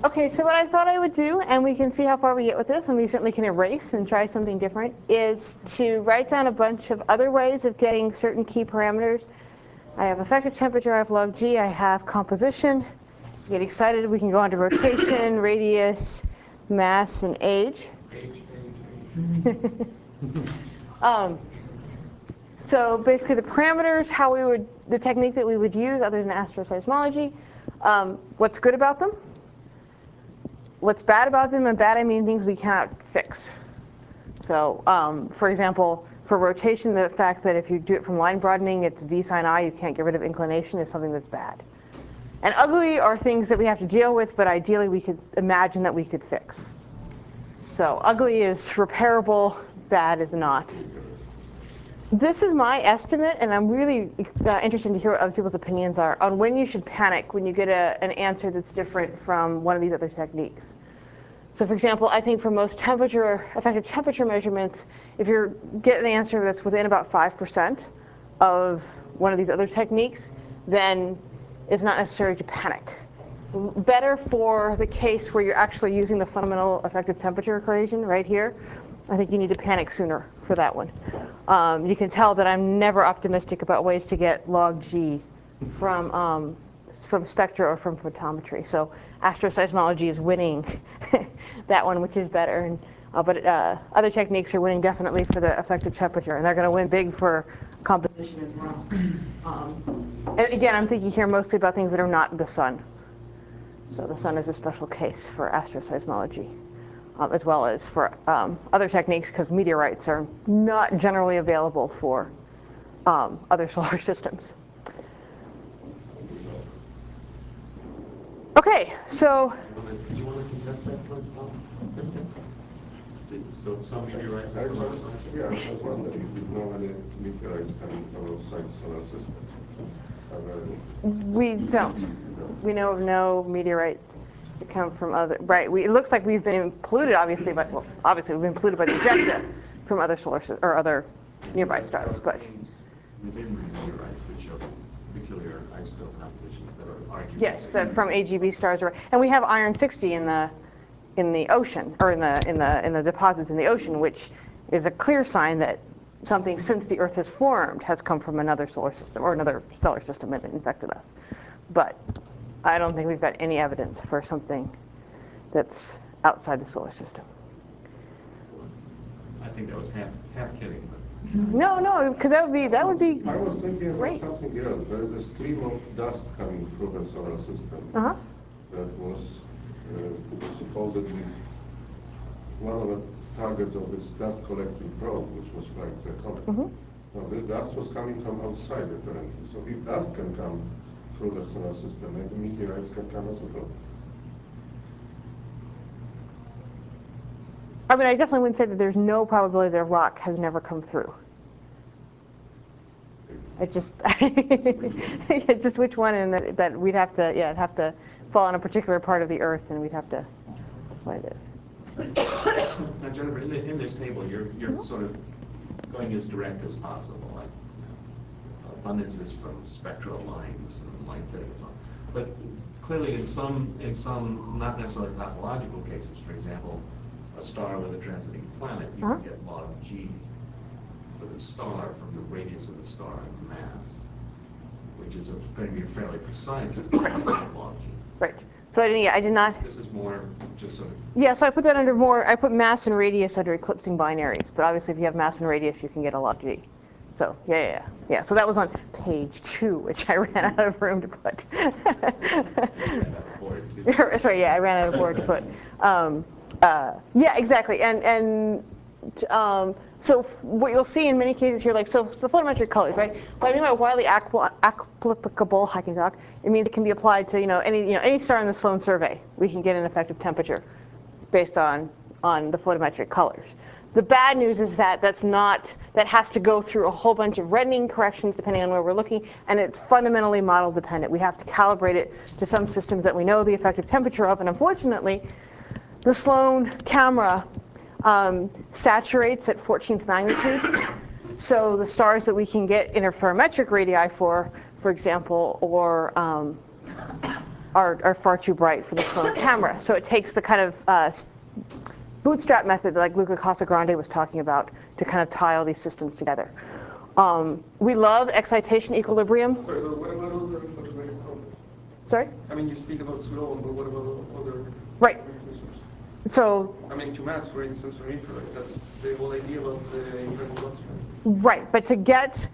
Okay, so what I thought I would do, and we can see how far we get with this, and we certainly can erase and try something different, is to write down a bunch of other ways of getting certain key parameters. I have effective temperature, I have log G, I have composition. Get excited, we can go on to rotation, radius, mass, and age. So basically the parameters, the technique that we would use other than astroseismology, what's good about them, what's bad about them, and bad I mean things we cannot fix. So for example, for rotation, the fact that if you do it from line broadening, it's v sine I, you can't get rid of inclination, is something that's bad. And ugly are things that we have to deal with, but ideally we could imagine that we could fix. So ugly is repairable, bad is not. This is my estimate, and I'm really interested to hear what other people's opinions are on when you should panic when you get an answer that's different from one of these other techniques. So for example, I think for most effective temperature measurements, if you get an answer that's within about 5% of one of these other techniques, then it's not necessary to panic. Better for the case where you're actually using the fundamental effective temperature equation right here, I think you need to panic sooner for that one. You can tell that I'm never optimistic about ways to get log G from spectra or from photometry. So astroseismology is winning that one, which is better. And, but other techniques are winning definitely for the effective temperature, and they're going to win big for composition as well. And again, I'm thinking here mostly about things that are not the sun. So the sun is a special case for astroseismology, as well as for other techniques, because meteorites are not generally available for other solar systems. Okay, so. Did you want to contest that point? So some meteorites are from outside? Yeah, I was wondering if you know any meteorites coming from outside solar system. We don't. We know of no meteorites that come from other. Right. It looks like we've been polluted, obviously, but obviously we've been polluted by the ejecta from other solar or other nearby stars. But within meteorites that show peculiar isotope compositions that are arguably. Yes, from AGB stars, and we have iron 60 in the ocean, or in the deposits in the ocean, which is a clear sign that something since the Earth has formed has come from another solar system or another stellar system and infected us. But I don't think we've got any evidence for something that's outside the solar system. I think that was half kidding. But no, because that would be I was thinking great. about something else. There is a stream of dust coming through the solar system that was supposedly one of the targets of this dust collecting probe, which was flying to the comet. Now, this dust was coming from outside, apparently. So if dust can come through the solar system, maybe meteorites can come as well. I mean, I definitely wouldn't say that there's no probability that a rock has never come through. It just, just which one, and that we'd have to, it'd have to fall on a particular part of the Earth, and we'd have to find it. Now, Jennifer, in this table, you're sort of going as direct as possible, like abundances from spectral lines and line fitting and so on. But clearly, in some not necessarily pathological cases, for example, a star with a transiting planet, you can get log G for the star from the radius of the star and the mass, which is going to be a fairly precise log G. Right. So I did not. This is more just sort of. Yeah, so I put that under more. I put mass and radius under eclipsing binaries, but obviously if you have mass and radius, you can get a log G. So yeah. So that was on page 2, which I ran out of room to put. Sorry, I ran out of board to put. Yeah, exactly, and so what you'll see in many cases here, like so the photometric colors, right? What I mean by widely applicable, I can talk. It means it can be applied to any star in the Sloan survey. We can get an effective temperature based on the photometric colors. The bad news is that that has to go through a whole bunch of reddening corrections depending on where we're looking, and it's fundamentally model dependent. We have to calibrate it to some systems that we know the effective temperature of, and unfortunately, the Sloan camera saturates at 14th magnitude. So the stars that we can get interferometric radii for example, or are far too bright for the Sloan camera. So it takes the kind of bootstrap method that like Luca Casagrande was talking about to kind of tie all these systems together. We love excitation equilibrium. Sorry, but what about other photographic problems? Sorry? I mean, you speak about Sloan, but what about other Right. systems? So, I mean, to mass, for instance, or infrared, that's the whole idea about the infrared blocks. right, but to get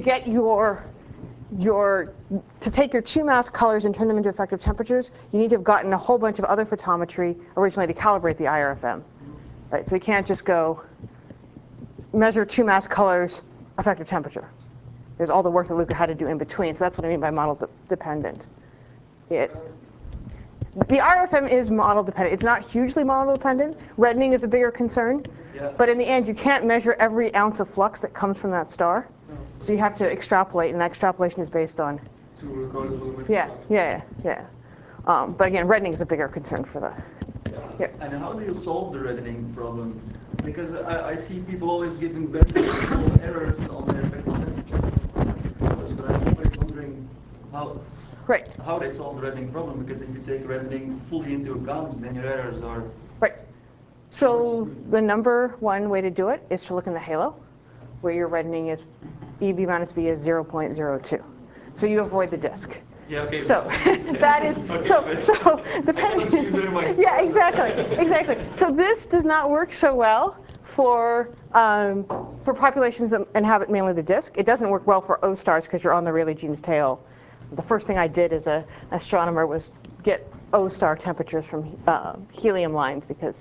to take your two mass colors and turn them into effective temperatures, you need to have gotten a whole bunch of other photometry originally to calibrate the IRFM. Right, so you can't just go measure two mass colors, effective temperature. There's all the work that Luca had to do in between, so that's what I mean by model dependent. The RFM is model dependent. It's not hugely model dependent. Reddening is a bigger concern. Yeah. But in the end, you can't measure every ounce of flux that comes from that star. No. So you have to extrapolate, and that extrapolation is based on. To record the volumetric Yeah, flux. yeah. But again, reddening is a bigger concern for that. Yeah. And how do you solve the reddening problem? Because I see people always giving very small errors on their effective temperature, but I'm always wondering how they solve the reddening problem. Because if you take reddening fully into account, then your errors are Right. So the number one way to do it is to look in the halo, where your reddening is EB minus V is 0.02. So you avoid the disk. yeah okay. So that is so depending. Yeah, exactly. So this does not work so well for populations that inhabit mainly the disk. It doesn't work well for O stars because you're on the Rayleigh-Jeans tail. The first thing I did as an astronomer was get O star temperatures from helium lines because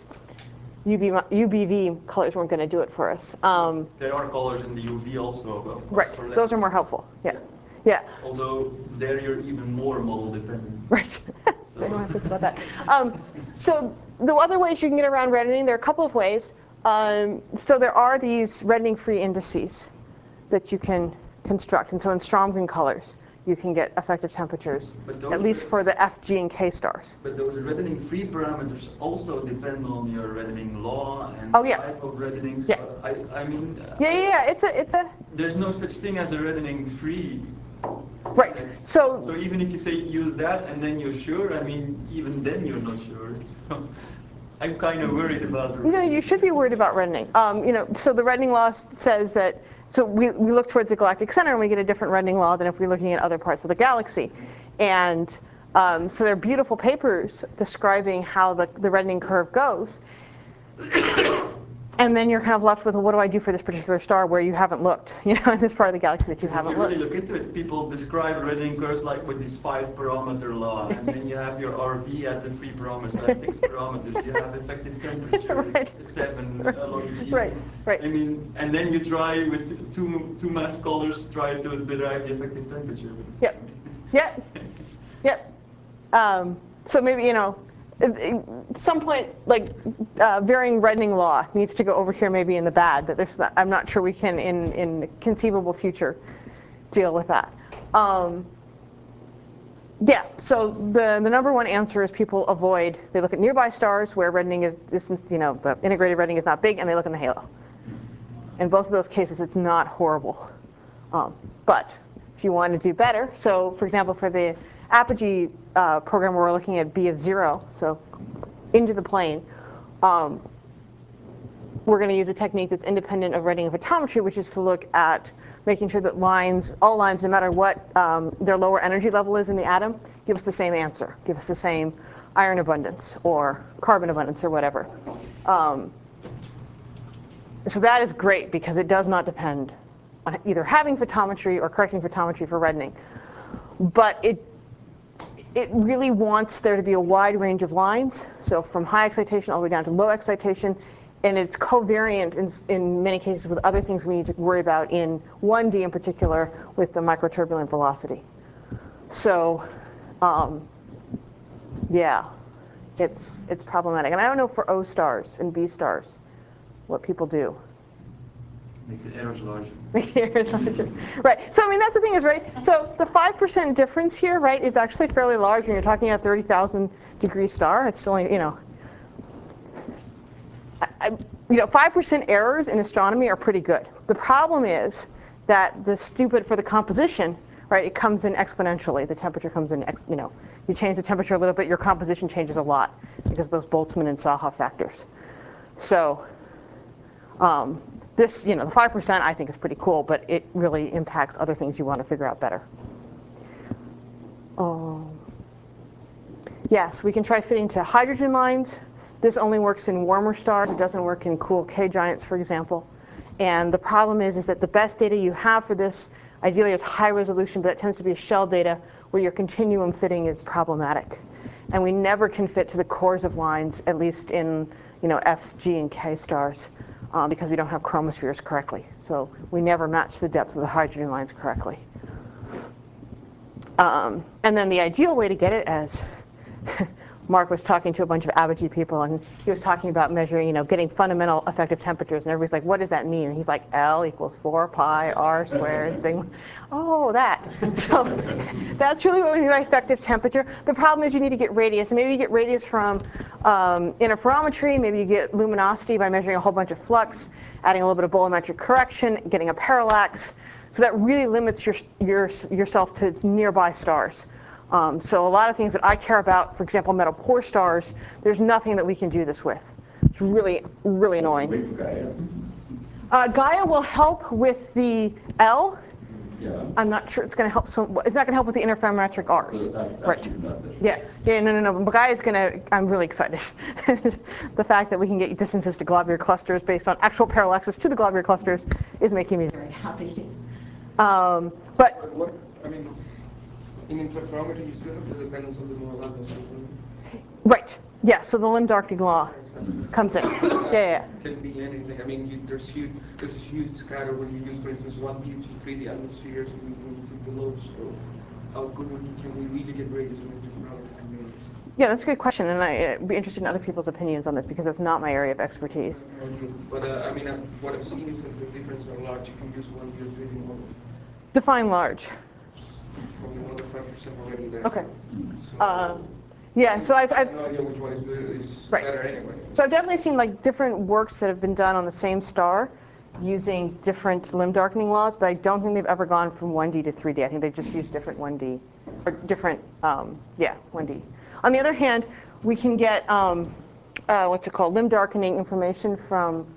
UBV colors weren't going to do it for us. There are colors in the UV also, of course. Right. Those are more helpful. Yeah. Although there you're even more model dependent. Right. I don't want to think about that. So the other ways you can get around reddening, there are a couple of ways. So there are these reddening-free indices that you can construct. And so in Stromgren colors, you can get effective temperatures, at least for the F, G, and K stars. But those reddening-free parameters also depend on your reddening law and type of reddening. So I mean, It's a. There's no such thing as a reddening-free. Right. So even if you say use that and then you're sure, I mean, even then you're not sure. So I'm kind of worried about. No, you should be worried about reddening. So the reddening law says that. So we look towards the galactic center and we get a different reddening law than if we're looking at other parts of the galaxy. And so there are beautiful papers describing how the reddening curve goes. And then you're kind of left with, well, what do I do for this particular star where you haven't looked, in this part of the galaxy that you haven't looked. If you really look into it, people describe reddening curves like with this 5-parameter law, and then you have your RV as a free parameter, so that's 6 parameters. You have effective temperature, 7 log G. Right. I mean, and then you try with two mass colors, try to derive the effective temperature. Yep. So maybe, at some point, like varying reddening law needs to go over here maybe in the bad. That I'm not sure we can, in conceivable future, deal with that. So the number one answer is people avoid. They look at nearby stars where reddening is distance. The integrated reddening is not big, and they look in the halo. In both of those cases, it's not horrible. But if you want to do better, so for example, for the Apogee program where we're looking at B of 0, so into the plane, we're going to use a technique that's independent of reddening photometry, which is to look at making sure that all lines, no matter what their lower energy level is in the atom, give us the same answer, give us the same iron abundance or carbon abundance or whatever. So that is great because it does not depend on either having photometry or correcting photometry for reddening. But it really wants there to be a wide range of lines, so from high excitation all the way down to low excitation, and it's covariant in many cases with other things we need to worry about in 1D in particular with the microturbulent velocity. So, it's problematic. And I don't know for O stars and B stars what people do. Makes the errors larger. Makes the errors larger. Right. So I mean, that's the thing is, right? So the 5% difference here, right, is actually fairly large when you're talking about 30,000 degree star. It's only, 5% errors in astronomy are pretty good. The problem is that for the composition, right? It comes in exponentially. The temperature comes in, you change the temperature a little bit, your composition changes a lot because of those Boltzmann and Saha factors. So this, the 5% I think is pretty cool, but it really impacts other things you want to figure out better. Yes, we can try fitting to hydrogen lines. This only works in warmer stars. It doesn't work in cool K-giants, for example. And the problem is that the best data you have for this ideally is high resolution, but it tends to be shell data where your continuum fitting is problematic. And we never can fit to the cores of lines, at least in F, G, and K stars, because we don't have chromospheres correctly. So we never match the depth of the hydrogen lines correctly. And then the ideal way to get it, as Mark was talking to a bunch of Apogee people, and he was talking about measuring, getting fundamental effective temperatures, and everybody's like, what does that mean? And he's like, L equals 4 pi r squared sigma. Oh, that. So that's really what we mean by effective temperature. The problem is you need to get radius, and maybe you get radius from interferometry, maybe you get luminosity by measuring a whole bunch of flux, adding a little bit of bolometric correction, getting a parallax. So that really limits yourself to nearby stars. So a lot of things that I care about, for example, metal poor stars, there's nothing that we can do this with. It's really, really annoying. Wait for Gaia. Gaia will help with the L. Yeah. I'm not sure it's going to help. It's not going to help with the interferometric Rs. Right. Yeah. No. But Gaia is going to. I'm really excited. The fact that we can get distances to globular clusters based on actual parallaxes to the globular clusters is making me very happy. But what, in interferometry, you still have the dependence on the molar atmosphere. Right. Yeah. So the limb darkening law comes in. Yeah. Can be anything. There's this huge scatter when you use, for instance, 1D to 3D atmospheres when you think the lobes. So how good can we really get radius from interferometry? Yeah, that's a good question, and I'd be interested in other people's opinions on this because that's not my area of expertise. But what I've seen is that the differences are large. You can use 1D or 3D models. Define large. Probably more than 5% already there. Okay. So, yeah, so I've no idea which one is right. better anyway. So I've definitely seen different works that have been done on the same star using different limb darkening laws, but I don't think they've ever gone from 1D to 3D. I think they've just used different 1D, or different, 1D. On the other hand, we can get, limb darkening information from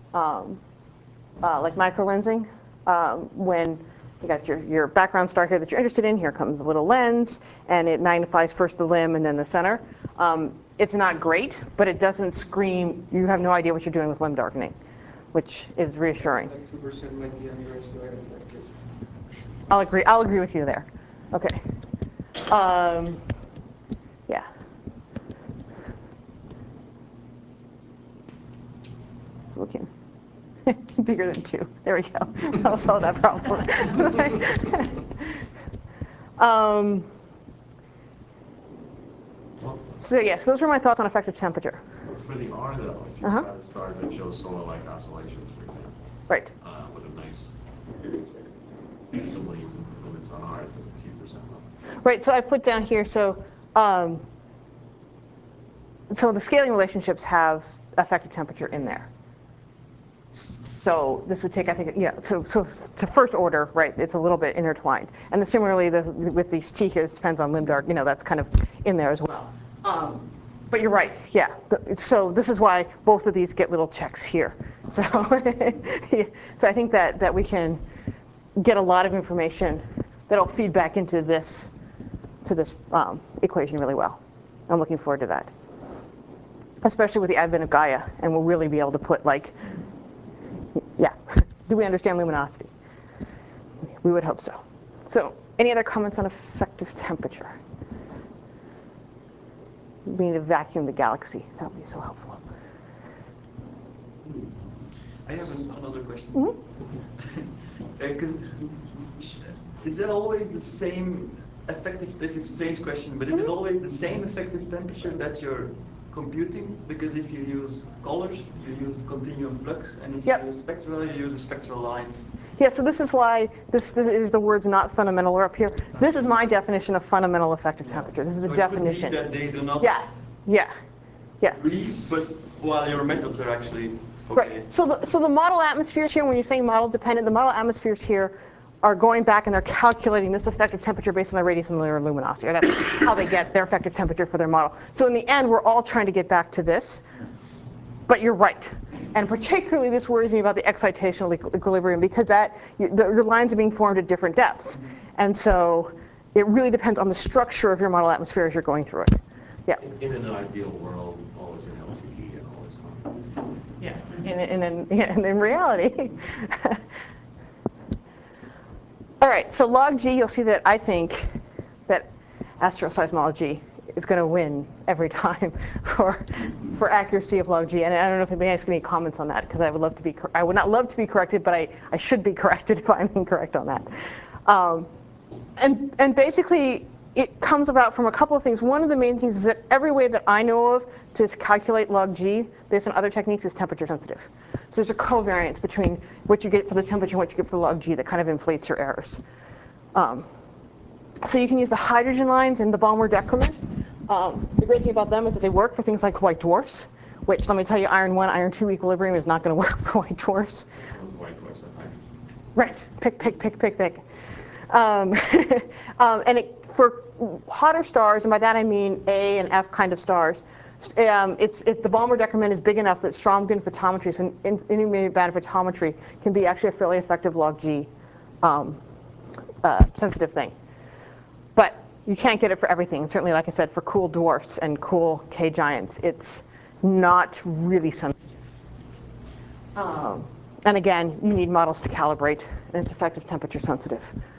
microlensing. When you got your background star here that you're interested in, here comes a little lens, and it magnifies first the limb and then the center. It's not great, but it doesn't scream, you have no idea what you're doing with limb darkening, which is reassuring. Like 2% might be underestimated. I'll agree with you there. Okay. Yeah. It's looking bigger than 2. There we go. That'll solve that problem. So those are my thoughts on effective temperature. For the R, though, if you have stars that show solar-like oscillations, for example, right, with a nice period space, presumably you can put limits on R at a few percent level. Right. So I put down here. So the scaling relationships have effective temperature in there. So this would take, I think, so to first order, right, it's a little bit intertwined. And similarly, with these T here, this depends on limb dark, that's kind of in there as well. But you're right, yeah. So this is why both of these get little checks here. So, so I think that we can get a lot of information that'll feed back into this equation really well. I'm looking forward to that, especially with the advent of Gaia, and we'll really be able to put do we understand luminosity? We would hope so. So any other comments on effective temperature? We need to vacuum the galaxy. That would be so helpful. I have another question. Because is it always the same effective, this is a strange question, but is it always the same effective temperature that you're computing? Because if you use colors, you use continuum flux, and if you use spectral, you use spectral lines. Yeah, so this is why this is the words not fundamental are up here. This is my definition of fundamental effective temperature. This is the definition. It could be that they do not agree, but while your methods are actually okay. Right. So the model atmospheres here, when you're saying model dependent, the model atmospheres here are going back and they're calculating this effective temperature based on the radius and linear luminosity. Or that's how they get their effective temperature for their model. So in the end, we're all trying to get back to this. But you're right. And particularly, this worries me about the excitational equilibrium, because your lines are being formed at different depths. And so it really depends on the structure of your model atmosphere as you're going through it. Yeah. In an ideal world, always in LTE and always fun. Yeah. In reality. All right, so log G, you'll see that I think that astroseismology is going to win every time for accuracy of log G. And I don't know if anybody has any comments on that, because I would not love to be corrected, but I should be corrected if I'm incorrect on that. And basically, it comes about from a couple of things. One of the main things is that every way that I know of to calculate log G based on other techniques is temperature sensitive. So there's a covariance between what you get for the temperature and what you get for the log G that kind of inflates your errors. So you can use the hydrogen lines in the Balmer decrement. The great thing about them is that they work for things like white dwarfs, which, let me tell you, iron 1, iron 2 equilibrium is not going to work for white dwarfs. Those white dwarfs are hydrogen. Right. Pick. And for hotter stars, and by that I mean A and F kind of stars, if the Balmer decrement is big enough that Stromgen photometry, so intermediate band photometry, can be actually a fairly effective log G sensitive thing. But you can't get it for everything. And certainly, like I said, for cool dwarfs and cool K giants, it's not really sensitive. And again, you need models to calibrate, and it's effective temperature sensitive.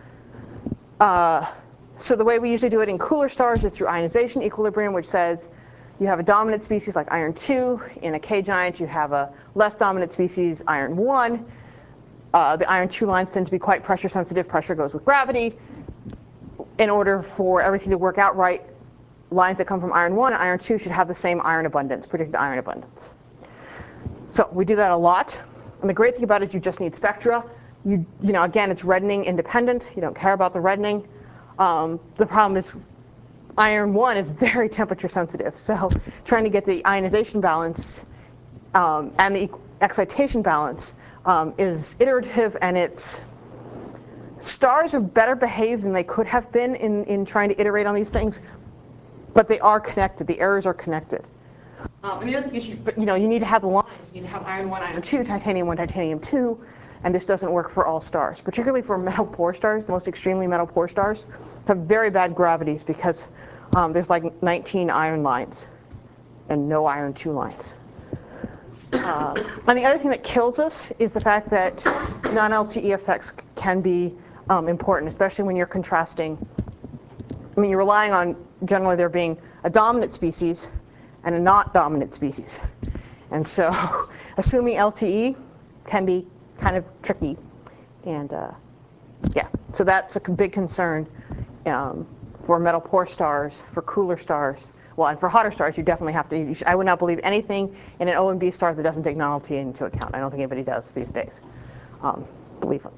So the way we usually do it in cooler stars is through ionization equilibrium, which says you have a dominant species like iron 2. In a K giant, you have a less dominant species, iron 1. The iron 2 lines tend to be quite pressure sensitive. Pressure goes with gravity. In order for everything to work out right, lines that come from iron 1 and iron 2 should have the same iron abundance, predicted iron abundance. So we do that a lot. And the great thing about it is you just need spectra. Again, it's reddening independent. You don't care about the reddening. The problem is iron 1 is very temperature sensitive. So trying to get the ionization balance and the excitation balance is iterative, and stars are better behaved than they could have been in trying to iterate on these things, but they are connected. The errors are connected. And the other thing is you need to have the lines. You need to have iron 1, iron 2, titanium 1, titanium 2, and this doesn't work for all stars. Particularly for metal poor stars, the most extremely metal poor stars have very bad gravities because there's like 19 iron lines and no iron 2 lines. And the other thing that kills us is the fact that non-LTE effects can be important, especially when you're contrasting. You're relying on generally there being a dominant species and a not dominant species. And so assuming LTE can be kind of tricky. And so that's a big concern for metal poor stars, for cooler stars. Well, and for hotter stars, you definitely have to. I would not believe anything in an OMB star that doesn't take non-LTE into account. I don't think anybody does these days. Believe it.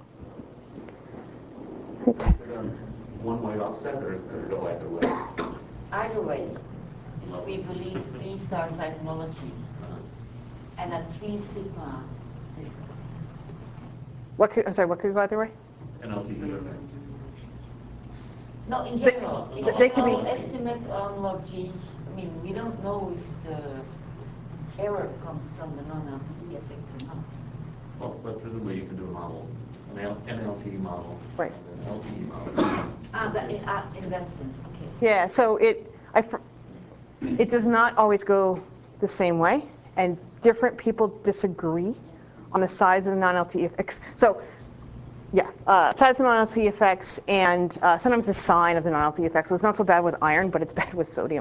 Is it one-way offset, or could it go either way? Either way, if we believe B-star seismology and a 3 sigma difference. What could go either way? An LTE effect. No, in general. In They could general, be estimate on log G. We don't know if the error comes from the non-LTE effects or not. Well, but presumably you can do a model, an LTE model, right, and an LTE model. In that sense, okay. Yeah, so it does not always go the same way, and different people disagree on the size of the non-LTE effects. So, size of non-LTE effects, and sometimes the sign of the non-LTE effects. So it's not so bad with iron, but it's bad with sodium.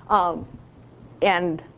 And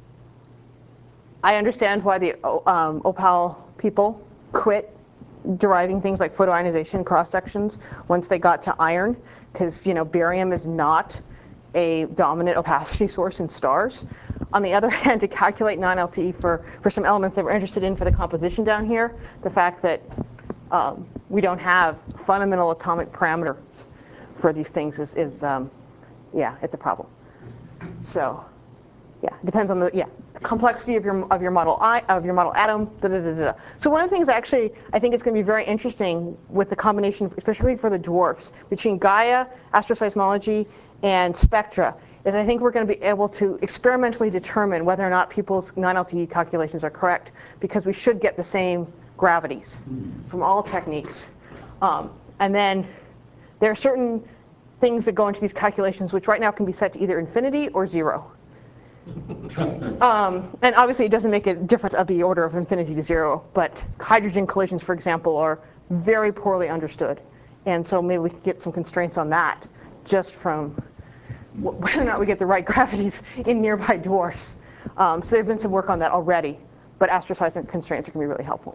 I understand why the OPAL people quit deriving things like photoionization cross sections once they got to iron, because barium is not a dominant opacity source in stars. On the other hand, to calculate non-LTE for some elements they were interested in for the composition down here, the fact that we don't have fundamental atomic parameters for these things is it's a problem. So, it depends on the complexity of your model atom. Da, da, da, da. So one of the things actually I think is going to be very interesting with the combination, especially for the dwarfs, between Gaia, astroseismology, and spectra, is I think we're going to be able to experimentally determine whether or not people's non-LTE calculations are correct, because we should get the same gravities from all techniques. And then there are certain things that go into these calculations which right now can be set to either infinity or 0. And obviously it doesn't make a difference of the order of infinity to 0, but hydrogen collisions, for example, are very poorly understood. And so maybe we can get some constraints on that just from whether or not we get the right gravities in nearby dwarfs. So there's been some work on that already, but astroseismic constraints are going to be really helpful.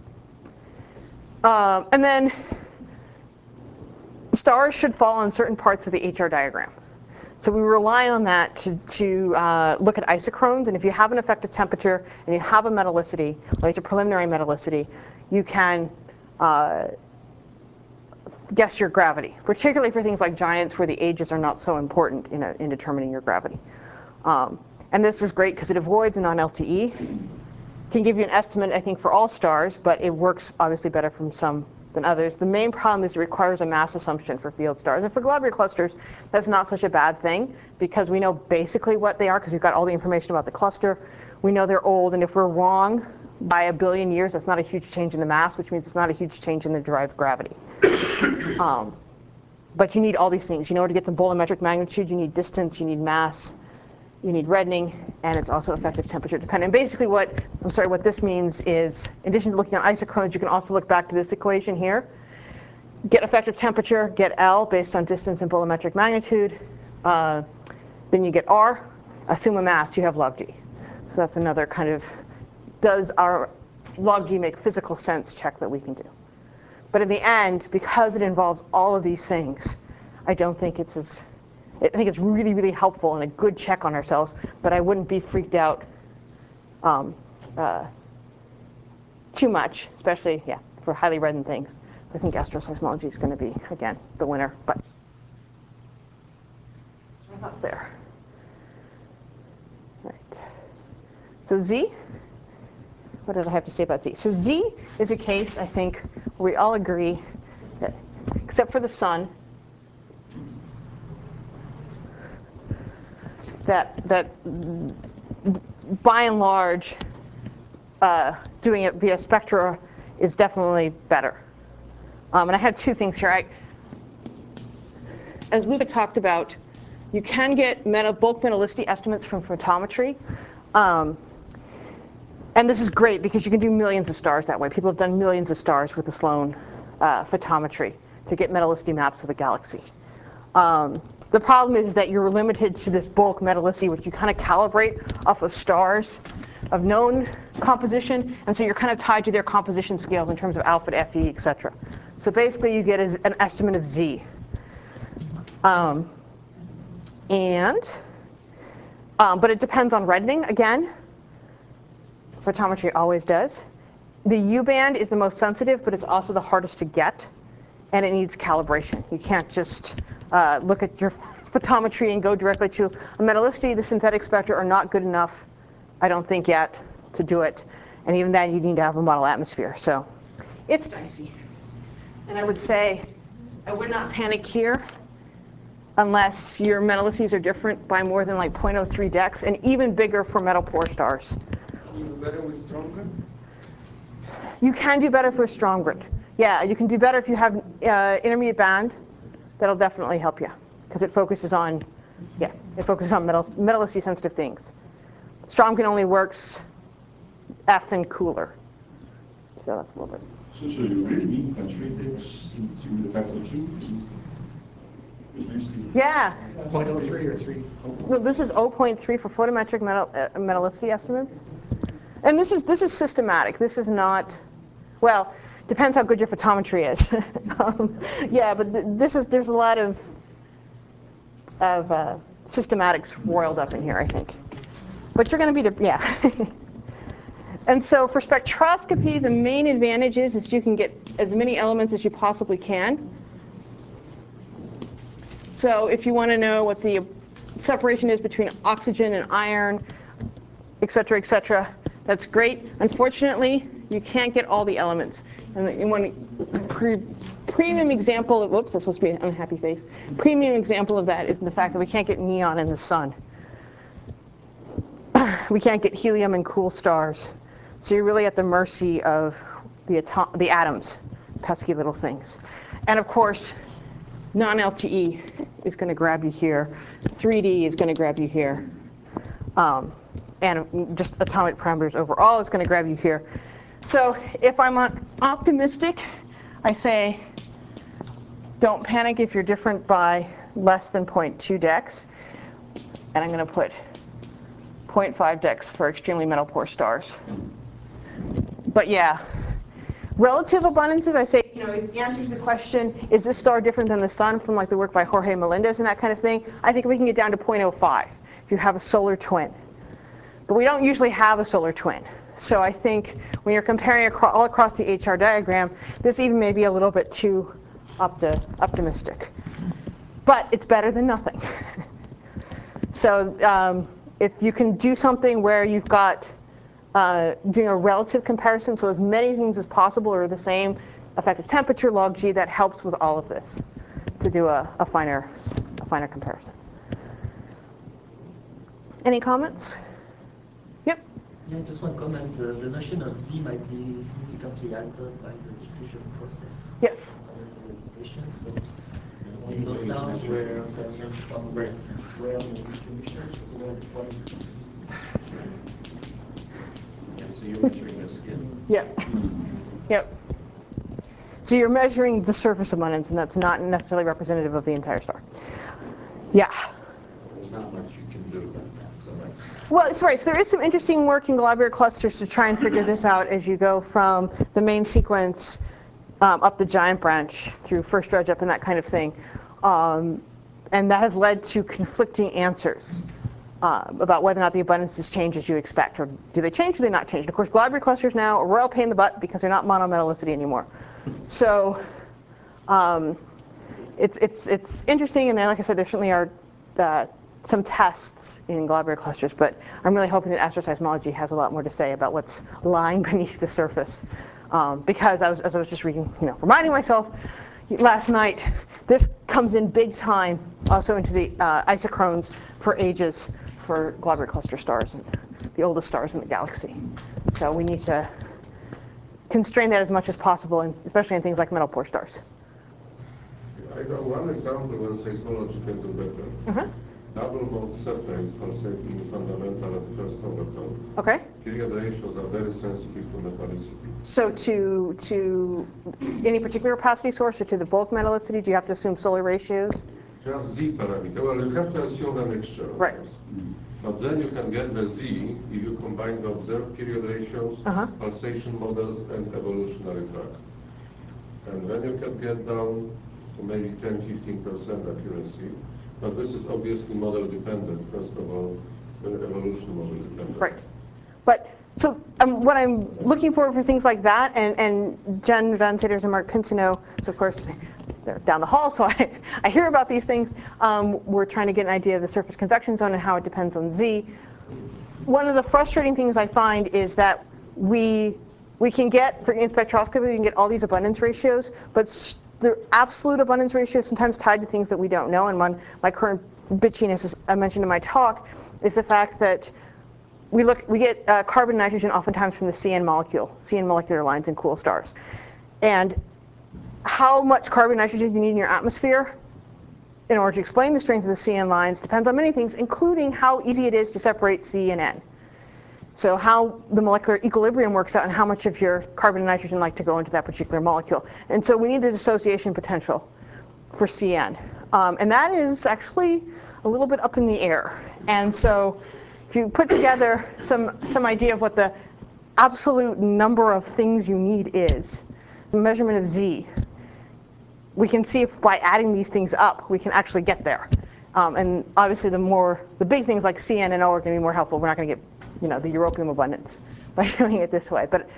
And then stars should fall on certain parts of the HR diagram. So we rely on that to look at isochrones. And if you have an effective temperature and you have a metallicity, or at least a preliminary metallicity, you can guess your gravity, particularly for things like giants where the ages are not so important in determining your gravity. And this is great because it avoids a non-LTE. Can give you an estimate, I think, for all stars, but it works obviously better from some than others. The main problem is it requires a mass assumption for field stars. And for globular clusters, that's not such a bad thing, because we know basically what they are, because we've got all the information about the cluster. We know they're old, and if we're wrong by 1 billion years, that's not a huge change in the mass, which means it's not a huge change in the derived gravity. But you need all these things. In order to get the bolometric magnitude, you need distance, you need mass, you need reddening, and it's also effective temperature dependent. And basically what this means is, in addition to looking at isochrones, you can also look back to this equation here. Get effective temperature, get L based on distance and bolometric magnitude. Then you get R, assume a mass, you have log G. So that's another kind of, does our log G make physical sense check that we can do. But in the end, because it involves all of these things, I think it's really, really helpful and a good check on ourselves, but I wouldn't be freaked out too much, especially, for highly reddened things. So I think astroseismology is going to be, again, the winner. But up there. All right. So Z, what did I have to say about Z? So Z is a case, I think, where we all agree that, except for the sun, that by and large, doing it via spectra is definitely better. And I had two things here. As Luca talked about, you can get bulk metallicity estimates from photometry. And this is great because you can do millions of stars that way. People have done millions of stars with the Sloan photometry to get metallicity maps of the galaxy. The problem is that you're limited to this bulk metallicity, which you kind of calibrate off of stars of known composition, and so you're kind of tied to their composition scales in terms of alpha to Fe, et cetera. So basically you get an estimate of Z. But it depends on reddening, again. Photometry always does. The U-band is the most sensitive, but it's also the hardest to get, and it needs calibration. You can't just look at your photometry and go directly to a metallicity. The synthetic spectra are not good enough, I don't think yet, to do it. And even then, you need to have a model atmosphere. So it's dicey. And I would say I would not panic here unless your metallicities are different by more than like 0.03 dex, and even bigger for metal poor stars. Can you do better with strong grid? You can do better for a strong grid. Yeah, you can do better if you have intermediate band. That'll definitely help you because it focuses on, metallicity sensitive things. Strong grid only works F and cooler. So that's a little bit. So you really need constraints into the factor 2? Yeah. 0.03 or 3? No, this is 0.3 for photometric metallicity estimates. And this is systematic. This is not, well, depends how good your photometry is. But there's a lot of systematics roiled up in here, I think. But you're going to be, And so for spectroscopy, the main advantage is you can get as many elements as you possibly can. So if you want to know what the separation is between oxygen and iron, et cetera, et cetera. That's great. Unfortunately, you can't get all the elements. And one premium example of, whoops, that's supposed to be an unhappy face. Premium example of that is the fact that we can't get neon in the sun. We can't get helium in cool stars. So you're really at the mercy of the atoms, pesky little things. And of course, non-LTE is going to grab you here. 3D is going to grab you here. And just atomic parameters overall is going to grab you here. So if I'm optimistic, I say don't panic if you're different by less than 0.2 dex. And I'm going to put 0.5 dex for extremely metal poor stars. But yeah, relative abundances, I say, it answers the question, is this star different than the sun, from like the work by Jorge Melendez and that kind of thing. I think we can get down to 0.05 if you have a solar twin. But we don't usually have a solar twin. So I think when you're comparing all across the HR diagram, this even may be a little bit too optimistic. But it's better than nothing. So if you can do something where you've got doing a relative comparison, so as many things as possible are the same, effective temperature, log G, that helps with all of this to do a finer comparison. Any comments? Yep. Yeah, just one comment. The notion of Z might be significantly altered by the diffusion process. Yes. So in those stars where there's some where the distribution, what is Z? Yeah, so you're measuring the skin. Yep. Yep. So you're measuring the surface abundance, and that's not necessarily representative of the entire star. Yeah. There's not much you can do about that, so that's... Well, it's right. So there is some interesting work in globular clusters to try and figure this out as you go from the main sequence up the giant branch through first dredge up and that kind of thing. And that has led to conflicting answers about whether or not the abundances change as you expect, or do they change or do they not change. And of course, globular clusters now are a royal pain in the butt because they're not monometallicity anymore. So it's interesting, and then, like I said, there certainly are some tests in globular clusters, but I'm really hoping that astroseismology has a lot more to say about what's lying beneath the surface. Because as I was just reading, reminding myself last night, this comes in big time also into the isochrones for ages for globular cluster stars and the oldest stars in the galaxy. So we need to constrain that as much as possible, and especially in things like metal poor stars. I got one example where seismology can do better. Double mode Cephei for in fundamental at first overtone. Okay. Period ratios are very sensitive to metallicity. So to any particular opacity source or to the bulk metallicity, do you have to assume solar ratios? Just Z parameter. Well, you have to assume a mixture, of course. But then you can get the Z if you combine the observed period ratios, pulsation models, and evolutionary track. And then you can get down to maybe 10-15% accuracy. But this is obviously model dependent, first of all, evolution model dependent. Right. But so what I'm looking for things like that, and Jen Van Sitters and Mark Pinsino, so of course they're down the hall, so I hear about these things. We're trying to get an idea of the surface convection zone and how it depends on Z. One of the frustrating things I find is that we can get, in spectroscopy, we can get all these abundance ratios, but the absolute abundance ratio is sometimes tied to things that we don't know. And my current bitchiness, as I mentioned in my talk, is the fact that we get carbon and nitrogen oftentimes from the CN molecular lines in cool stars. And how much carbon and nitrogen you need in your atmosphere in order to explain the strength of the CN lines depends on many things, including how easy it is to separate C and N. So how the molecular equilibrium works out and how much of your carbon and nitrogen like to go into that particular molecule. And so we need the dissociation potential for CN. And that is actually a little bit up in the air. And so if you put together some idea of what the absolute number of things you need is, the measurement of Z, we can see if by adding these things up, we can actually get there. And obviously the big things like CN and O are going to be more helpful. We're not going to get the europium abundance by doing it this way. But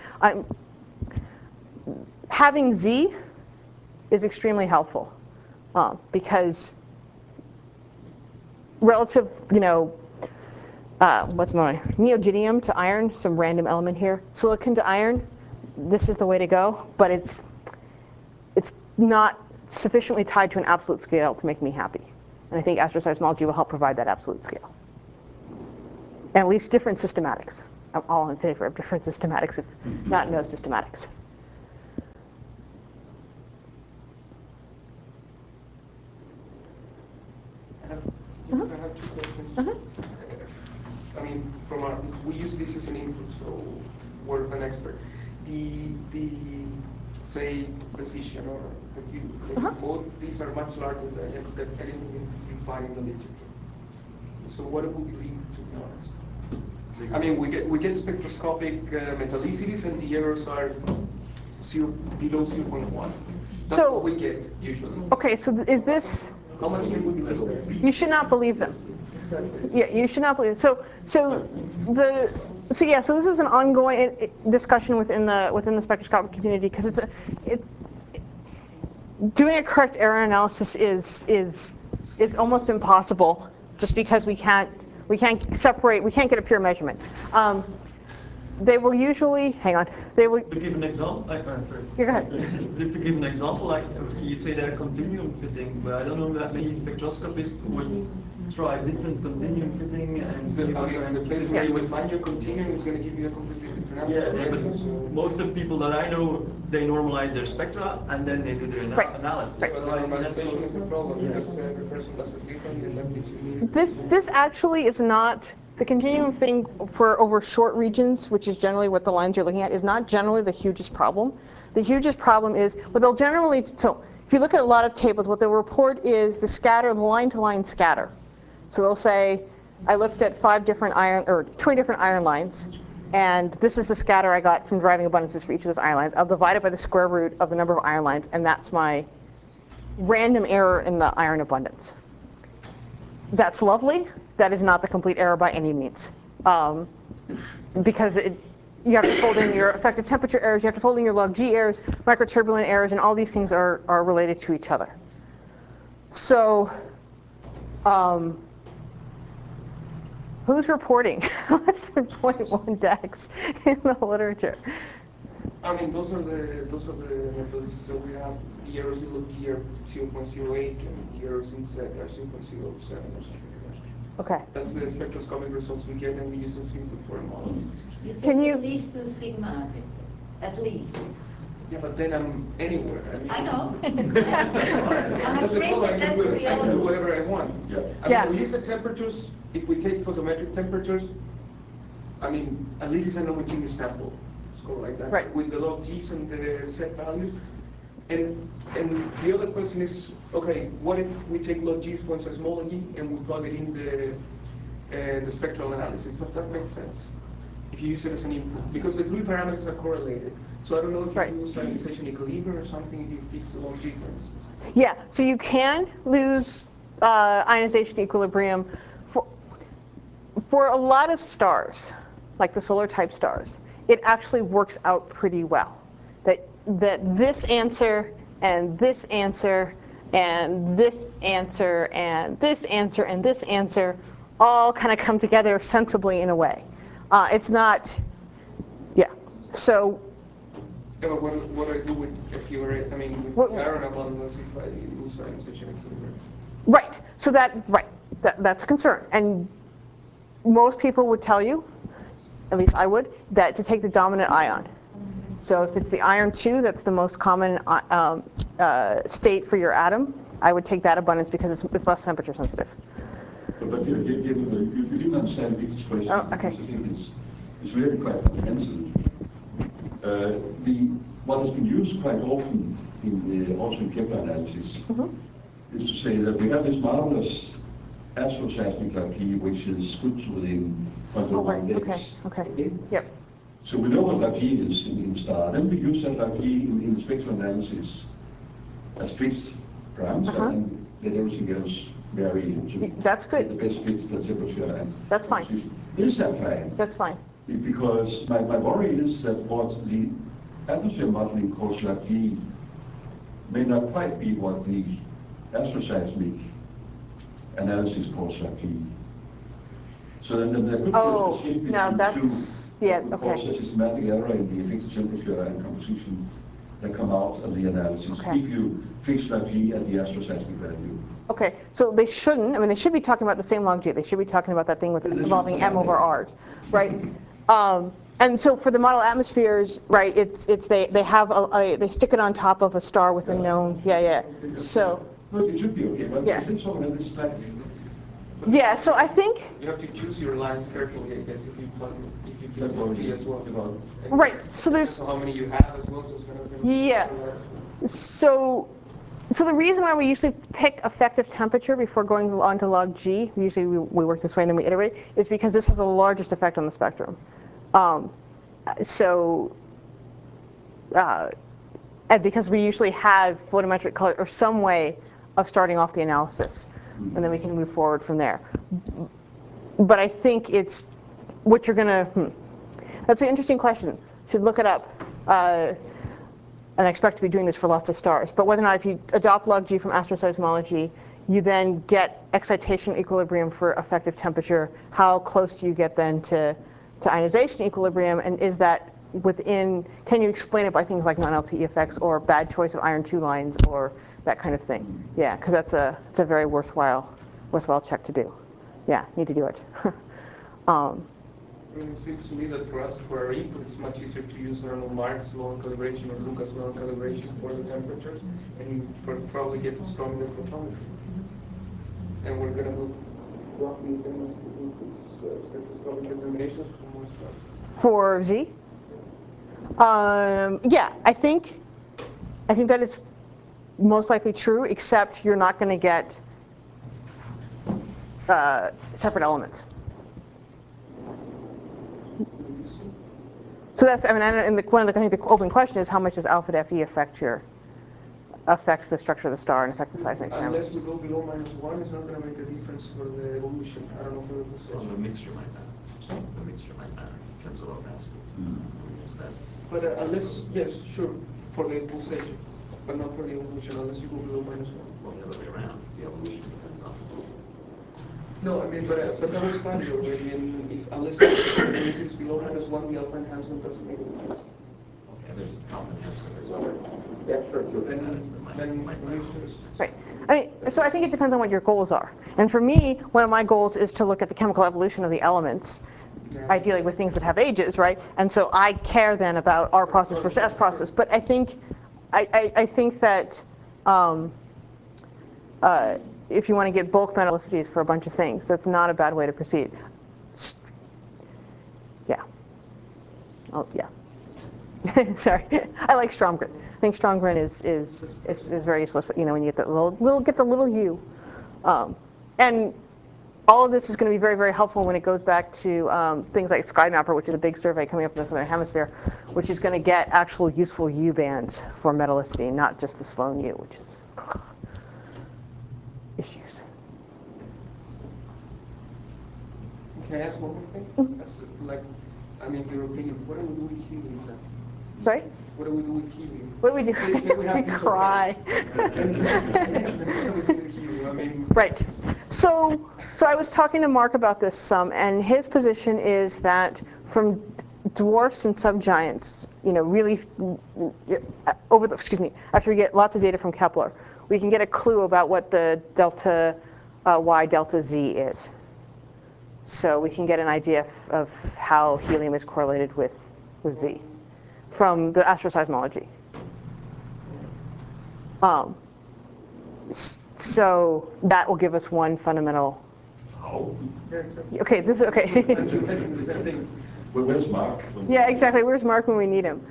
having Z is extremely helpful because relative, what's my neodymium to iron, some random element here. Silicon to iron, this is the way to go, but it's not sufficiently tied to an absolute scale to make me happy. And I think astroseismology will help provide that absolute scale. And at least different systematics. I'm all in favor of different systematics, if not no systematics. I have two questions. I mean, we use this as an input, so word of an expert. The say precision or the mode, these are much larger than anything you find in the literature. So what do we believe, to be honest? I mean, we get spectroscopic metallicities, and the errors are below 0.1. That's what we get usually. Okay, so is this? How much can we believe there? You should not believe them. Yeah, you should not believe. So this is an ongoing discussion within the spectroscopic community, because doing a correct error analysis is almost impossible, just because we can't separate, we can't get a pure measurement. They will usually, hang on, they will... To give an example, sorry. Yeah, go ahead. To give an example, like you say they're continuum fitting, but I don't know that many spectroscopists would try different continuum fitting and... So, the place where you would find your continuum is going to give you a completely different answer. Yeah, but most of the people that I know, they normalize their spectra and then they do their analysis. Right. So normalization is the problem, because every person does it differently, and that gives you... This actually is not... The continuum fitting for over short regions, which is generally what the lines you're looking at, is not generally the hugest problem. The hugest problem is, what they'll generally, so if you look at a lot of tables, what they'll report is the scatter, the line-to-line scatter. So they'll say, I looked at 20 different iron lines, and this is the scatter I got from driving abundances for each of those iron lines. I'll divide it by the square root of the number of iron lines, and that's my random error in the iron abundance. That's lovely. That is not the complete error by any means, because you have to fold in your effective temperature errors, you have to fold in your log G errors, microturbulent errors, and all these things are related to each other. So, who's reporting less than 0.1 DEX in the literature? I mean, those are the methods. So we have the errors in log G are 0.08, and the errors in Z are 0.07 or something. Okay. That's the spectroscopic results we get, and we use this input for a model. Can you at least 2 sigma, at least? Yeah, but then I'm anywhere. I know. I'm That's the afraid problem. that that's I can do real. whatever I want. Yeah. I mean, at least the temperatures, if we take photometric temperatures, I mean, at least it's an homogeneous sample. Let's go like that. Right. With the log G's and the set values. And the other question is, okay, what if we take log G for seismology and we plug it in the spectral analysis? Does that make sense? If you use it as an input, because the three parameters are correlated. So I don't know if you lose ionization equilibrium or something if you fix the log G, for instance. Yeah, so you can lose ionization equilibrium for a lot of stars, like the solar type stars. It actually works out pretty well. That this answer and this answer and this answer and this answer and this answer all kind of come together sensibly in a way. It's not, yeah. So. Yeah, but what do I do with with iron abundance if I lose ionization equilibrium? Right. So that's a concern, and most people would tell you, at least I would, that to take the dominant ion. So if it's the iron 2, that's the most common state for your atom, I would take that abundance because it's less temperature sensitive. But you didn't understand Victor's question. Oh, okay. Because I think it's really quite fundamental. What has been used quite often also in Kepler analysis is to say that we have this marvelous astroseismic Lagrange, which is put within 0.01 DEX. Okay. Yep. So we know what Lagrange is in the star. Then we use that Lagrange in the spectral analysis as fixed parameter, and let everything else vary to that's good. The best fit for temperature. And that's fine. Is that fine? That's fine. Because my worry is that what the atmosphere modeling calls Lagrange may not quite be what the astroseismic analysis calls Lagrange. So then there could be a shift between two cause a systematic error in the effective temperature and composition that come out of the analysis if you fix log G at the astroseismic value. Okay, so they shouldn't. I mean, they should be talking about the same log G. They should be talking about that thing with involving M over R, right? And so for the model atmospheres, right? They have they stick it on top of a star with a known So. Well, it should be okay, but it's all in this slide. Yeah, so I think you have to choose your lines carefully, I guess, if you choose log G as well. Right. So there's how many you have as well. So it's gonna So the reason why we usually pick effective temperature before going on to log G, usually we work this way and then we iterate, is because this has the largest effect on the spectrum. And because we usually have photometric color or some way of starting off the analysis, and then we can move forward from there. But I think it's what you're gonna. That's an interesting question. Should look it up. And I expect to be doing this for lots of stars. But whether or not if you adopt log G from astroseismology, you then get excitation equilibrium for effective temperature, how close do you get then to ionization equilibrium, and is that within, can you explain it by things like non-LTE effects or bad choice of iron 2 lines or that kind of thing? Yeah, because it's a very worthwhile check to do. Yeah, need to do it. It seems to me that for us, for our input, it's much easier to use, I don't know, Mark's law of calibration or Lucas law of calibration for the temperatures, and you probably get stronger photometry. And we're going to do roughly the same as spectroscopic determinations for more stuff. For Z? Yeah, I think that is most likely true, except you're not going to get separate elements. So that's, I mean, and I think the open question is how much does alpha to Fe affects the structure of the star and affect the seismic parameters? Unless we go below -1, it's not going to make a difference for the evolution. I don't know for the pulsation. Well, the mixture might matter. The mixture might matter in terms of opacity. But unless, yes, sure, for the pulsation, but not for the evolution, unless you go below -1. Well, the other way around. The evolution depends on. No, I mean, but that was studied already, and unless it's below -1, the alpha enhancement doesn't make a difference. Okay, there's alpha enhancement. There's other. Yeah, sure. Then right. I mean, so I think it depends on what your goals are. And for me, one of my goals is to look at the chemical evolution of the elements, ideally with things that have ages, right? And so I care then about R process versus S process. But I think that if you want to get bulk metallicities for a bunch of things, that's not a bad way to proceed. Yeah. Oh, yeah. Sorry. I like Stromgren. I think Stromgren is very useful, you know, when you get the little U. And all of this is going to be very, very helpful when it goes back to things like SkyMapper, which is a big survey coming up in the Southern Hemisphere, which is going to get actual useful U bands for metallicity, not just the Sloan U, which is issues. Can I ask one more thing? That's like, I mean, your opinion. What do we do with helium then? Sorry? What do we do with helium? What do we do? We cry. Right. So I was talking to Mark about this some, and his position is that from dwarfs and subgiants, you know, really after we get lots of data from Kepler, we can get a clue about what the delta Y delta Z is. So we can get an idea of how helium is correlated with Z from the astroseismology. So that will give us one fundamental. Okay, this is okay. Where's Mark? Yeah, exactly. Where's Mark when we need him?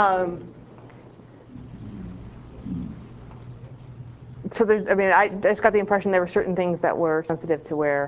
So there's, I mean, I just got the impression there were certain things that were sensitive to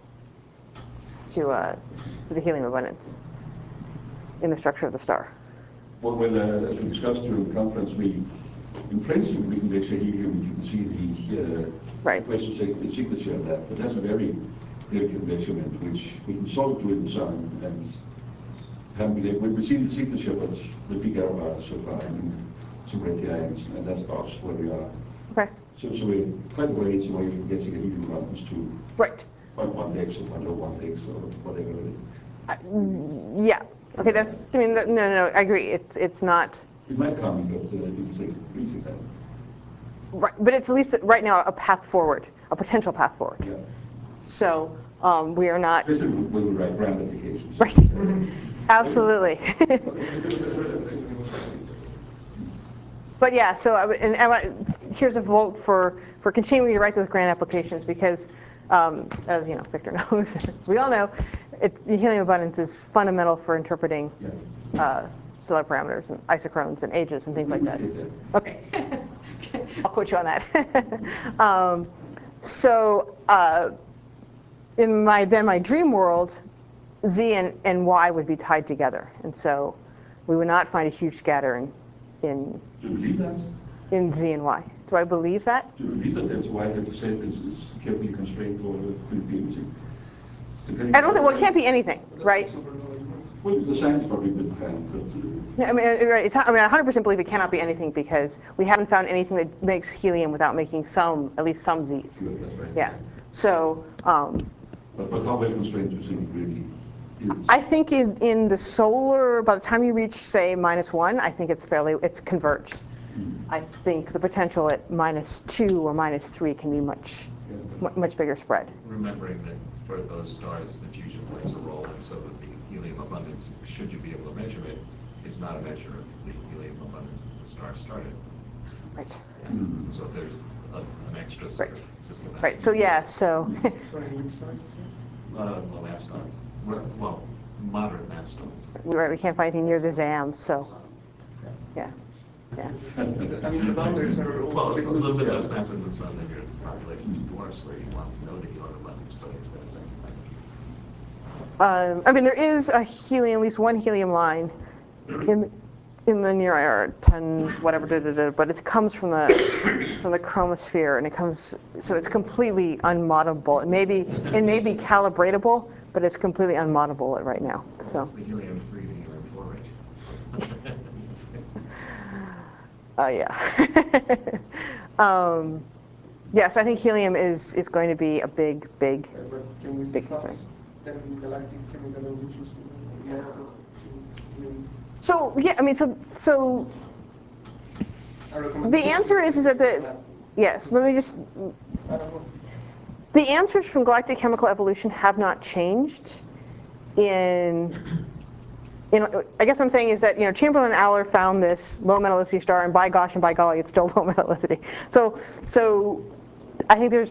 the helium abundance in the structure of the star. Well, as we discussed during the conference, in principle, we can measure helium. You can see the pressure signature of that, but that's a very delicate measurement, which we can sort of do in the sun, and we've seen the signature, but the big error bars so far, and some radii, and that's about where we are. Okay. So we're quite a ways away from getting a helium abundance too. Right. 0.1 Hz or 0.01 Hz or whatever it is. Yeah. Okay. That's. I mean, no. I agree. It's not. It might come, but it's exactly. Right, but it's at least right now a path forward, a potential path forward. Yeah. So we are not. Especially when we write grant applications. Right. Absolutely. But yeah, so here's a vote for continuing to write those grant applications because, as Victor knows, as we all know, helium abundance is fundamental for interpreting stellar parameters and isochrones and ages and things like that. Okay, I'll quote you on that. In my dream world, Z and Y would be tied together, and so we would not find a huge scatter in Do you believe that? in Z and Y. Do I believe that? Do you believe that that's why the set is carefully constrained or could be anything? I don't think. Well, it can't be anything, right? Well, the science probably would depend, but. I mean, right. I 100% believe it cannot be anything because we haven't found anything that makes helium without making at least some Z's. Sure, that's right. Yeah. So. But how well constrained do you think it really is? I think in the solar, by the time you reach say -1, I think it's converged. I think the potential at -2 or -3 can be much bigger spread. Remembering that for those stars, the fusion plays a role, and so that the helium abundance, should you be able to measure it, is not a measure of the helium abundance that the star started. Right. Yeah. So there's an extra sort of systematic. Right. So yeah. So. Sorry, which stars is it? Low mass stars. Well, moderate mass stars. Right. We can't find anything near the ZAM. So. Yeah. Yeah. I mean, the boundaries are Well, also it's a little bit less massive than the sun, than your population is dwarfs, where you want to know the helium abundance, but it's I mean, there is at least one helium line in the near IR 10 whatever, but it comes from the chromosphere, and so it's completely unmodelable. It may be calibratable, but it's completely unmodelable right now. So. It's the helium-3 to helium-4 ratio. Yeah. Yes, I think helium is going to be a big concern. Then galactic chemical evolutions. So yeah, I mean, so the answer is that yes. Let me just. The answers from galactic chemical evolution have not changed. I guess what I'm saying is that Chamberlain and Aller found this low metallicity star, and by gosh and by golly, it's still low metallicity. So I think there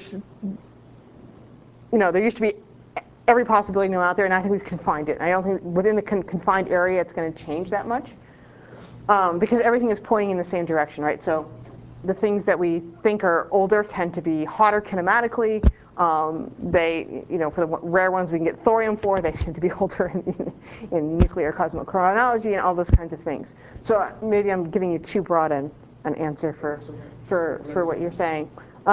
used to be every possibility known out there, and I think we've confined it. I don't think within the confined area it's going to change that much because everything is pointing in the same direction, right? So the things that we think are older tend to be hotter kinematically. They, for the rare ones we can get thorium for, they seem to be older in nuclear cosmochronology and all those kinds of things. So maybe I'm giving you too broad an answer for what you're saying.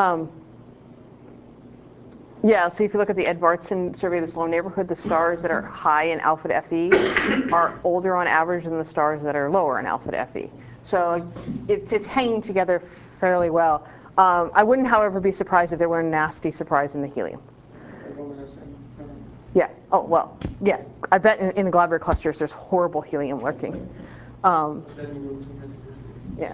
Yeah, so if you look at the Edvardsen survey of the Sloan neighborhood, the stars that are high in alpha to Fe are older on average than the stars that are lower in alpha to Fe. So it's hanging together fairly well. I wouldn't, however, be surprised if there were a nasty surprise in the helium. Yeah. Oh, well, yeah. I bet in the globular clusters there's horrible helium lurking. Yeah.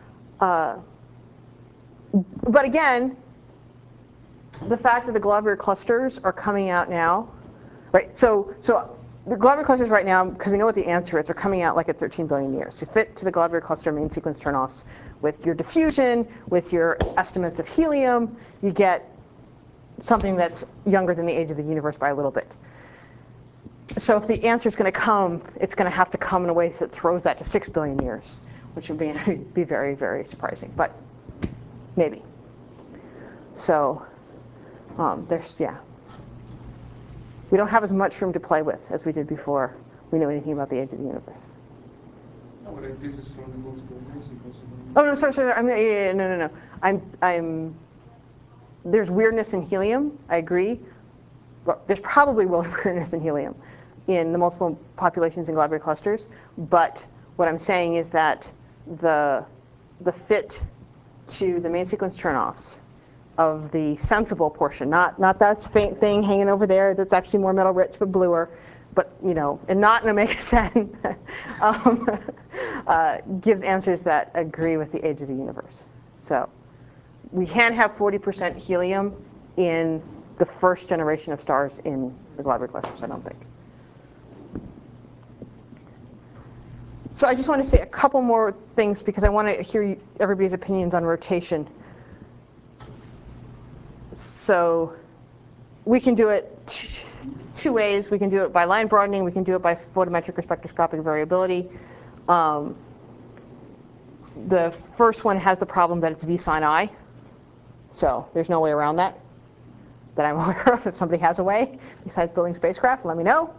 But again, the fact that the globular clusters are coming out now, right? So the globular clusters right now, because we know what the answer is, are coming out like at 13 billion years. So fit to the globular cluster main sequence turnoffs with your diffusion, with your estimates of helium, you get something that's younger than the age of the universe by a little bit. So if the answer is going to come, it's going to have to come in a way that throws that to 6 billion years, which would be very, very surprising, but maybe. So we don't have as much room to play with as we did before we know anything about the age of the universe. No, but this is from the multiple musicals. Oh no, sorry. No. There's weirdness in helium. I agree. Well, there's probably weirdness in helium in the multiple populations in globular clusters. But what I'm saying is that the fit to the main sequence turnoffs of the sensible portion, not that faint thing hanging over there that's actually more metal rich but bluer, but and not an omega 7, gives answers that agree with the age of the universe. So we can't have 40% helium in the first generation of stars in the globular clusters, I don't think. So I just want to say a couple more things because I want to hear everybody's opinions on rotation. So we can do it two ways. We can do it by line broadening. We can do it by photometric or spectroscopic variability. The first one has the problem that it's V sin I. So there's no way around that I'm aware of. If somebody has a way besides building spacecraft, let me know.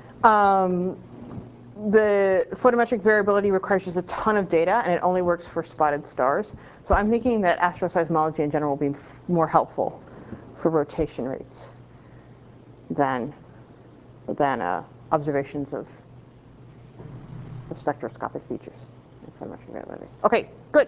The photometric variability requires just a ton of data, and it only works for spotted stars. So I'm thinking that astroseismology in general will be more helpful for rotation rates than observations of spectroscopic features. Okay, good.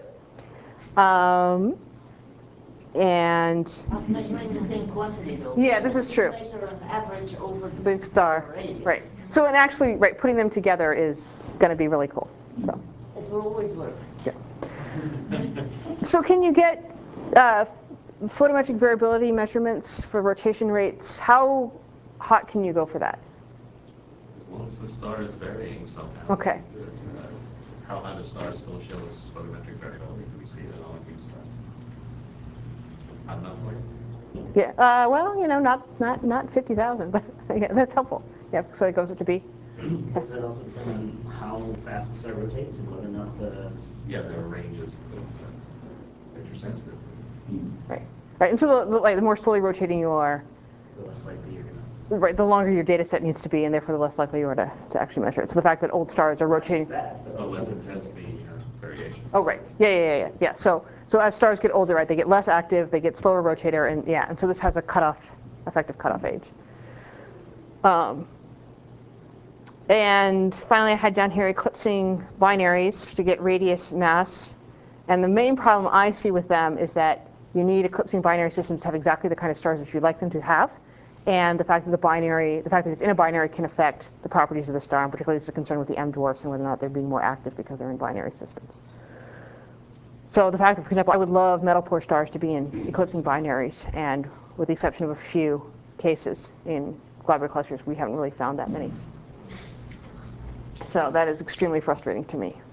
And measuring the same quantity, though. Yeah, this is true. Measure an average over The star, right? So, and actually, right, putting them together is going to be really cool. So. It will always work. Yeah. So, can you get photometric variability measurements for rotation rates? How hot can you go for that? As long as the star is varying somehow. Okay. How hot a star still shows photometric variability. We see it in all of these stars. Hot enough for you? Yeah. Well, not 50,000, but yeah, that's helpful. Yeah. So it goes up to B. Does it also depend on how fast the star rotates and whether or not the... Yeah, there are ranges that you're sensitive. Right. Right. And so the more slowly rotating you are, the less likely you're going to... Right, the longer your data set needs to be, and therefore the less likely you are to actually measure it. So the fact that old stars are rotating. The less intense the variation. Oh, right. Yeah. So as stars get older, right, they get less active, they get slower rotator, and so this has a effective cutoff age. And finally, I had down here eclipsing binaries to get radius mass. And the main problem I see with them is that you need eclipsing binary systems to have exactly the kind of stars that you'd like them to have. And the fact that it's in a binary can affect the properties of the star, and particularly this is a concern with the M dwarfs and whether or not they're being more active because they're in binary systems. So the fact that, for example, I would love metal poor stars to be in eclipsing binaries, and with the exception of a few cases in globular clusters, we haven't really found that many. So that is extremely frustrating to me.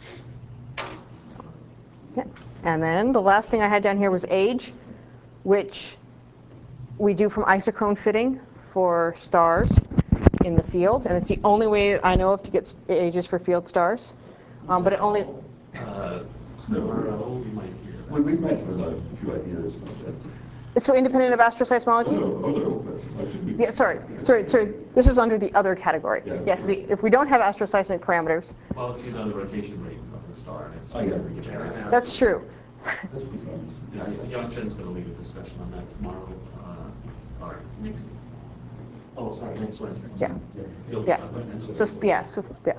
Yeah. And then the last thing I had down here was age, which we do from isochrone fitting for stars in the field, and it's the only way I know of to get ages for field stars. But it only... Tomorrow we might hear that. Well, we've mentioned a few ideas about that. So independent of astroseismology? No. Yeah, sorry. This is under the other category. Yeah. Yes, if we don't have astroseismic parameters. Well, if you know the rotation rate of the star, and it's... That's true. Yeah, Yang-Chen's going to lead a discussion on that tomorrow, or next week. Oh, sorry, next Wednesday. Yeah. He'll Yeah. talk about that.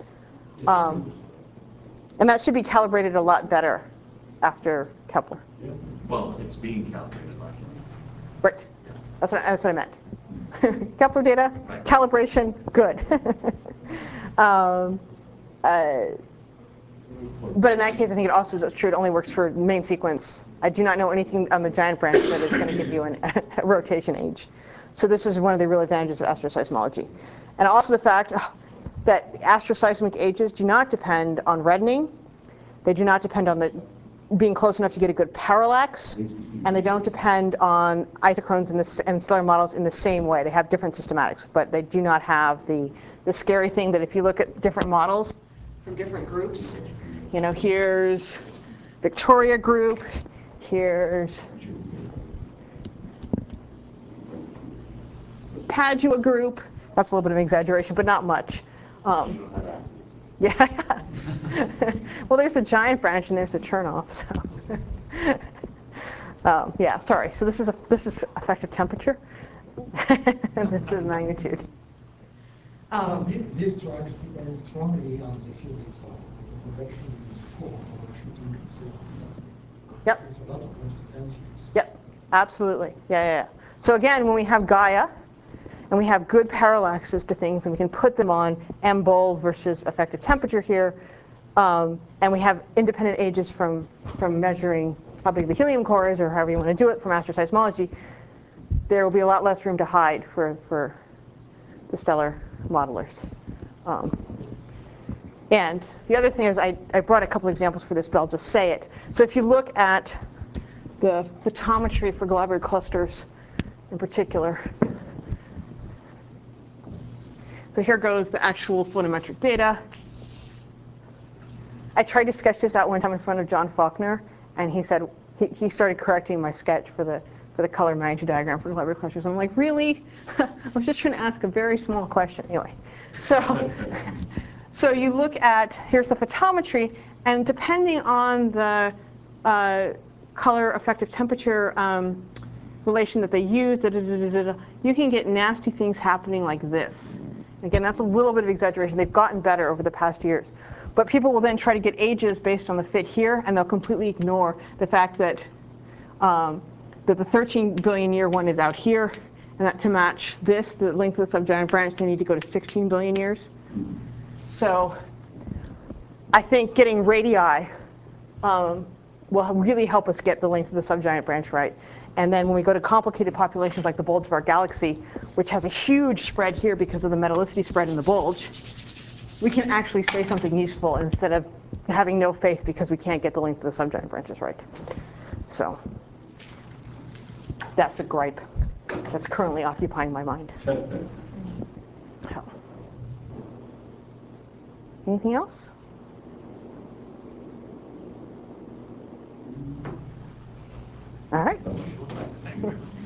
And that should be calibrated a lot better after Kepler. Well, it's being calibrated by Kepler. Right. Yeah. That's what I meant. Kepler data, right. Calibration, good. But in that case, I think it also is true. It only works for main sequence. I do not know anything on the giant branch that is going to give you a rotation age. So this is one of the real advantages of astroseismology. And also the fact that astroseismic ages do not depend on reddening. They do not depend on being close enough to get a good parallax. And they don't depend on isochrones and stellar models in the same way. They have different systematics, but they do not have the scary thing that if you look at different models from different groups, here's Victoria group, here's Padua group. That's a little bit of an exaggeration, but not much. Yeah. Well, there's a giant branch and there's a Chernoff. So. Yeah. Sorry. So this is effective temperature, and this is magnitude. This charge depends strongly on the physics of the convection is poor overshooting concerns. Yep. There's a lot of uncertainties. Yep. Absolutely. Yeah. So again, when we have Gaia, and we have good parallaxes to things, and we can put them on M-bold versus effective temperature here, and we have independent ages from measuring how big the helium core is, or however you want to do it, from astroseismology, there will be a lot less room to hide for the stellar modelers. And the other thing is I brought a couple examples for this, but I'll just say it. So if you look at the photometry for globular clusters in particular, so here goes the actual photometric data. I tried to sketch this out one time in front of John Faulkner, and he said he started correcting my sketch for the color magnitude diagram for globular clusters. I'm like, really? I was just trying to ask a very small question. Anyway, so you look at, here's the photometry, and depending on the color effective temperature relation that they use, you can get nasty things happening like this. Again, that's a little bit of exaggeration. They've gotten better over the past years. But people will then try to get ages based on the fit here, and they'll completely ignore the fact that that the 13 billion year one is out here, and that to match this, the length of the subgiant branch, they need to go to 16 billion years. So I think getting radii will really help us get the length of the subgiant branch right. And then when we go to complicated populations like the bulge of our galaxy, which has a huge spread here because of the metallicity spread in the bulge, we can actually say something useful instead of having no faith because we can't get the length of the subgiant branches right. So that's a gripe that's currently occupying my mind. Anything else? All right.